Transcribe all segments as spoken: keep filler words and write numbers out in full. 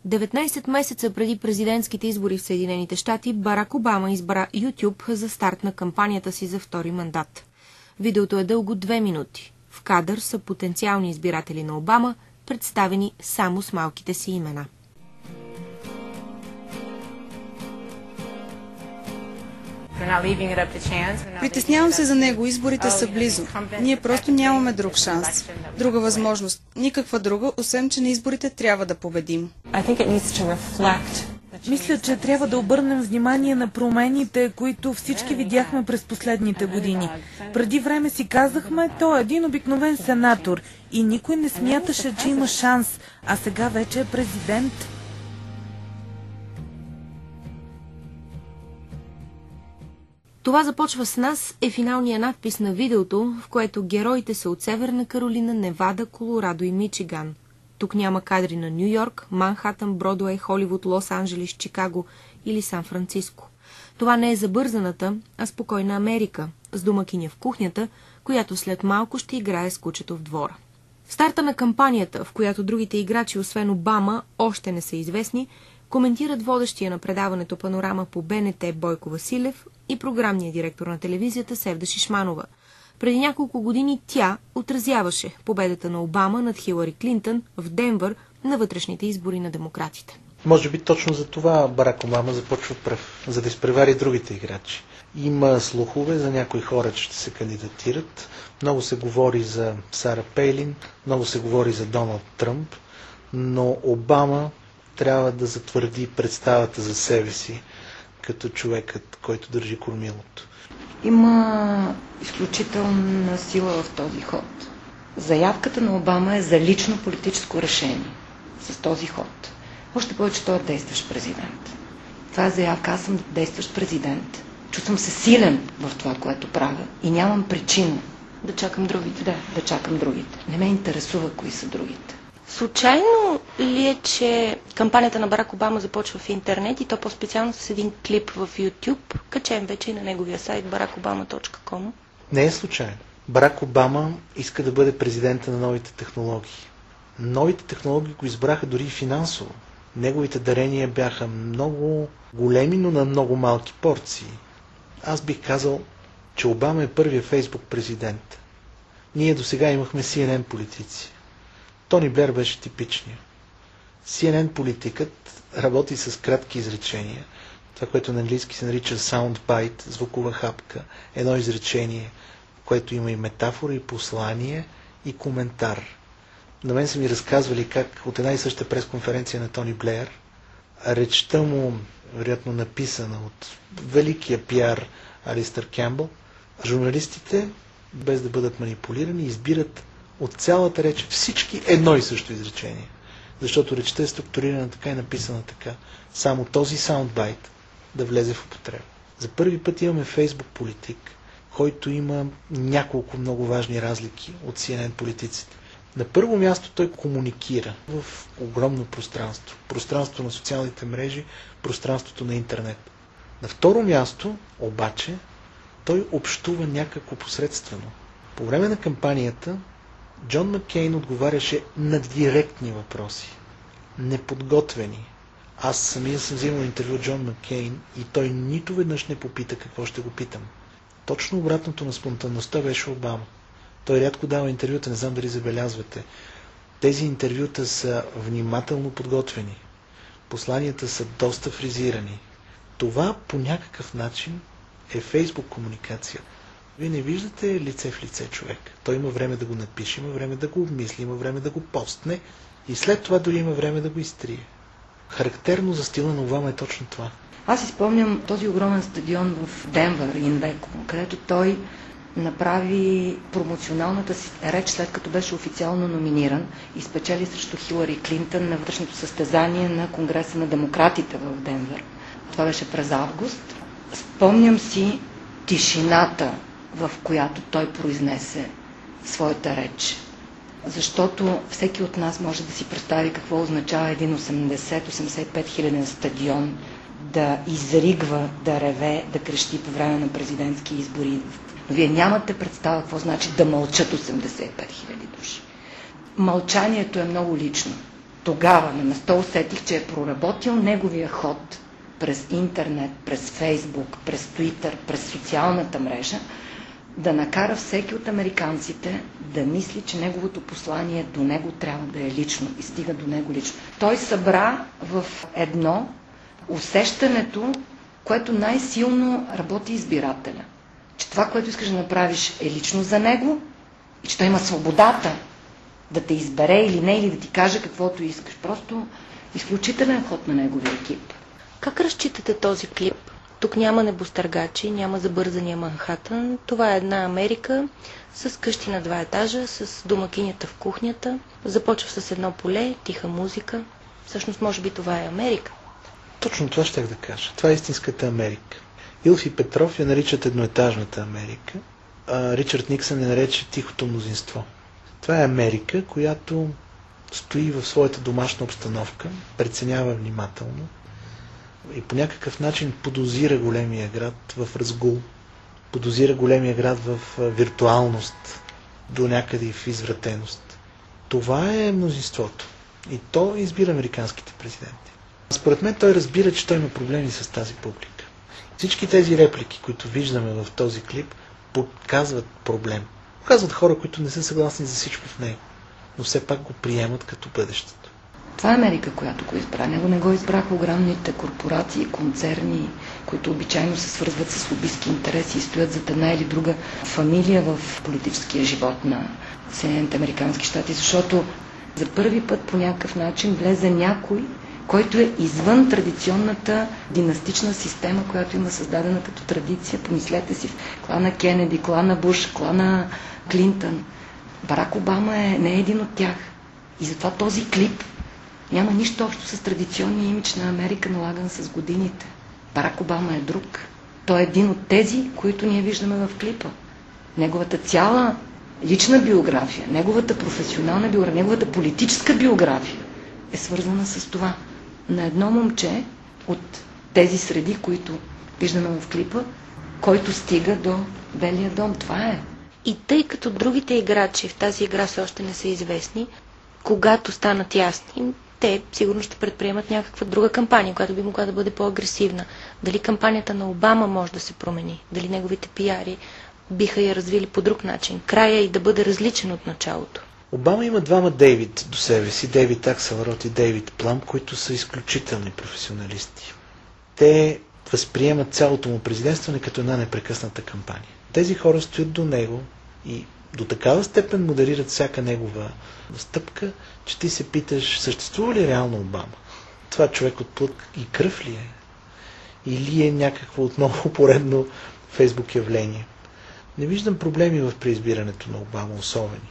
деветнайсет месеца преди президентските избори в Съединените щати, Барак Обама избра YouTube за старт на кампанията си за втори мандат. Видеото е дълго две минути. В кадър са потенциални избиратели на Обама, представени само с малките си имена. Притеснявам се за него. Изборите са близо. Ние просто нямаме друг шанс. Друга възможност. Никаква друга, освен че на изборите трябва да победим. Мисля, че трябва да обърнем внимание на промените, които всички видяхме през последните години. Преди време си казахме, той е един обикновен сенатор и никой не смяташе, че има шанс, а сега вече е президент. Това започва с нас е финалният надпис на видеото, в което героите са от Северна Каролина, Невада, Колорадо и Мичиган. Тук няма кадри на Ню Йорк, Манхатън, Бродуей, Холивуд, Лос-Анджелис, Чикаго или Сан-Франциско. Това не е забързаната, а спокойна Америка, с домакиня в кухнята, която след малко ще играе с кучето в двора. В старта на кампанията, в която другите играчи, освен Обама, още не са известни, коментират водещия на предаването Панорама по Б Н Т Бойко Василев и програмния директор на телевизията Севда Шишманова. Преди няколко години тя отразяваше победата на Обама над Хилари Клинтън в Денвър на вътрешните избори на демократите. Може би точно за това Барак Обама започва пръв, за да изпревари другите играчи. Има слухове за някои хора, че ще се кандидатират. Много се говори за Сара Пейлин, много се говори за Доналд Тръмп, но Обама трябва да затвърди представата за себе си като човекът, който държи кормилото. Има изключителна сила в този ход. Заявката на Обама е за лично политическо решение с този ход. Още повече той е действащ президент. Това е заявка, аз съм действащ президент. Чувствам се силен в това, което правя и нямам причина да чакам другите. Да, да чакам другите. Не ме интересува кои са другите. Случайно ли е, че кампанията на Барак Обама започва в интернет и то по-специално с един клип в YouTube, качен вече и на неговия сайт барак обама точка ком? Не е случайно. Барак Обама иска да бъде президента на новите технологии. Новите технологии го избраха дори и финансово. Неговите дарения бяха много големи, но на много малки порции. Аз бих казал, че Обама е първият Фейсбук президент. Ние до сега имахме Си Ен Ен политици. Тони Блер беше типичния. Си Ен Ен политикът работи с кратки изречения. Това, което на английски се нарича soundbite, звукова хапка. Едно изречение, в което има и метафора, и послание, и коментар. На мен са ми разказвали как от една и съща пресконференция на Тони Блер, речта му, вероятно написана от великия пиар Алистър Кембъл, журналистите, без да бъдат манипулирани, избират от цялата реч всички едно и също изречение. Защото речта е структурирана така и написана така. Само този саундбайт да влезе в употреба. За първи път имаме Фейсбук политик, който има няколко много важни разлики от Си Ен Ен политиците. На първо място той комуникира в огромно пространство. Пространството на социалните мрежи, пространството на интернет. На второ място, обаче, той общува някакво посредствено. По време на кампанията Джон Маккейн отговаряше на директни въпроси, неподготвени. Аз самия съм взимал интервю от Джон Маккейн и той нито веднъж не попита какво ще го питам. Точно обратното на спонтанността беше Обама. Той рядко дава интервюта, не знам дали забелязвате. Тези интервюта са внимателно подготвени. Посланията са доста фризирани. Това по някакъв начин е Фейсбук комуникация. Вие не виждате лице в лице човек. Той има време да го напише, има време да го обмисли, има време да го постне и след това дори има време да го изтрие. Характерно за стила на Обама е точно това. Аз изпомням този огромен стадион в Денвър, Инбеко, където той направи промоционалната си реч, след като беше официално номиниран и спечели срещу Хилари Клинтън на вътрешното състезание на Конгреса на демократите в Денвър. Това беше през август. Спомням си тишината, в която той произнесе своята реч. Защото всеки от нас може да си представи какво означава един осемдесет до осемдесет и пет хиляден стадион да изригва, да реве, да крещи по време на президентски избори. Но вие нямате представа какво значи да мълчат осемдесет и пет хиляди души. Мълчанието е много лично. тогава на место усетих, че е проработил неговия ход през интернет, през Фейсбук, през Твитър, през социалната мрежа, да накара всеки от американците да мисли, че неговото послание до него трябва да е лично и стига до него лично. Той събра в едно усещането, което най-силно работи избирателя. Че това, което искаш да направиш, е лично за него и че той има свободата да те избере или не, или да ти каже каквото искаш. Просто изключителен ход на неговия екип. Как разчитате този клип? Тук няма небостъргачи, няма забързания Манхатън. Това е една Америка с къщи на два етажа, с домакинята в кухнята. Започва с едно поле, тиха музика. Всъщност, може би това е Америка. Точно това щях да кажа. Това е истинската Америка. Илф и Петров я наричат едноетажната Америка, а Ричард Никсън я нарече тихото мнозинство. Това е Америка, която стои в своята домашна обстановка, преценява внимателно и по някакъв начин подозира големия град в разгул, подозира големия град в виртуалност, до някъде и в извратеност. Това е мнозинството. И то избира американските президенти. Според мен той разбира, че той има проблеми с тази публика. Всички тези реплики, които виждаме в този клип, показват проблем. Показват хора, които не са съгласни за всичко в него, но все пак го приемат като бъдещето. Това е Америка, която го избра. Него не го избраха огромните корпорации, концерни, които обичайно се свързват с лобистки интереси и стоят зад една или друга фамилия в политическия живот на Съединените американски щати, защото за първи път по някакъв начин влезе някой, който е извън традиционната династична система, която има създадена като традиция. Помислете си, клана Кенеди, клана Буш, клана Клинтън. Барак Обама е, не е един от тях. И затова този клип няма нищо общо с традиционния имидж на Америка, налаган с годините. Барак Обама е друг. Той е един от тези, които ние виждаме в клипа. Неговата цяла лична биография, неговата професионална биография, неговата политическа биография е свързана с това. На едно момче от тези среди, които виждаме в клипа, който стига до Белия дом. Това е. И тъй като другите играчи в тази игра все още не са известни, когато станат ясни, те сигурно ще предприемат някаква друга кампания, която би могла да бъде по-агресивна. Дали кампанията на Обама може да се промени? Дали неговите пиари биха я развили по друг начин? Края и да бъде различен от началото. Обама има двама Дейвид до себе си, Дейвид Акселрод и Дейвид Плам, които са изключителни професионалисти. Те възприемат цялото му президентстване като една непрекъсната кампания. Тези хора стоят до него и до такава степен модерират всяка негова стъпка, че ти се питаш, съществува ли реално Обама? Това човек от плът и кръв ли е? Или е някакво отново поредно Фейсбук явление? Не виждам проблеми в преизбирането на Обама, особени.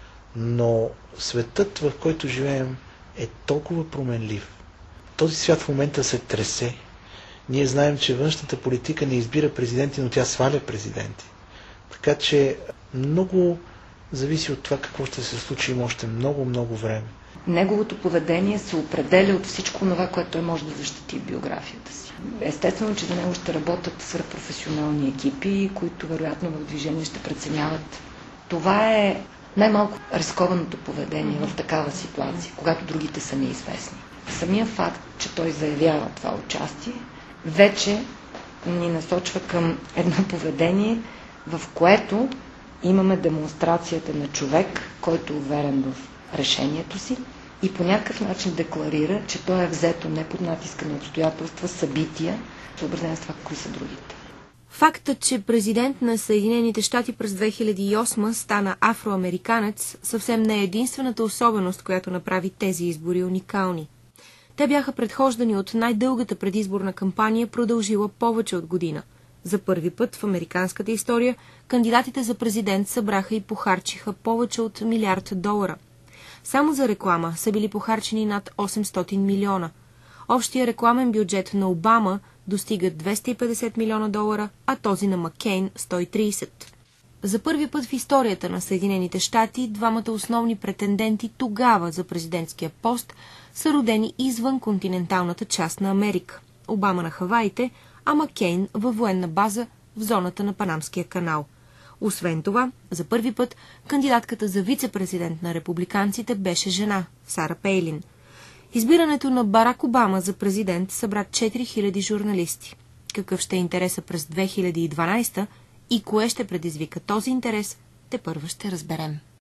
Но светът, в който живеем, е толкова променлив. Този свят в момента се тресе. Ние знаем, че външната политика не избира президенти, но тя сваля президенти. Така че много зависи от това какво ще се случи, има още много-много време. Неговото поведение се определя от всичко това, което той може да защити в биографията си. Естествено, че за него ще работят свръхпрофесионални екипи, които вероятно в движение ще преценяват. Това е най-малко рискованото поведение в такава ситуация, когато другите са неизвестни. Самия факт, че той заявява това участие, вече ни насочва към едно поведение, в което имаме демонстрацията на човек, който е уверен в решението си и по някакъв начин декларира, че той е взето не под натиска на обстоятелства, събития, съобразен с това, кои са другите. Фактът, че президент на Съединените щати през две хиляди и осма стана афроамериканец, съвсем не е единствената особеност, която направи тези избори уникални. Те бяха предхождани от най-дългата предизборна кампания, продължила повече от година. За първи път в американската история кандидатите за президент събраха и похарчиха повече от милиард долара. Само за реклама са били похарчени над осемстотин милиона. Общия рекламен бюджет на Обама достига двеста и петдесет милиона долара, а този на Маккейн – сто и тридесет. За първи път в историята на Съединените щати двамата основни претенденти тогава за президентския пост са родени извън континенталната част на Америка. Обама на Хаваите, а Маккейн във военна база в зоната на Панамския канал. Освен това, за първи път кандидатката за вице-президент на републиканците беше жена – Сара Пейлин. Избирането на Барак Обама за президент събра четири хиляди журналисти. Какъв ще е интересът през две хиляди и дванадесета и кое ще предизвика този интерес, тепърва ще разберем.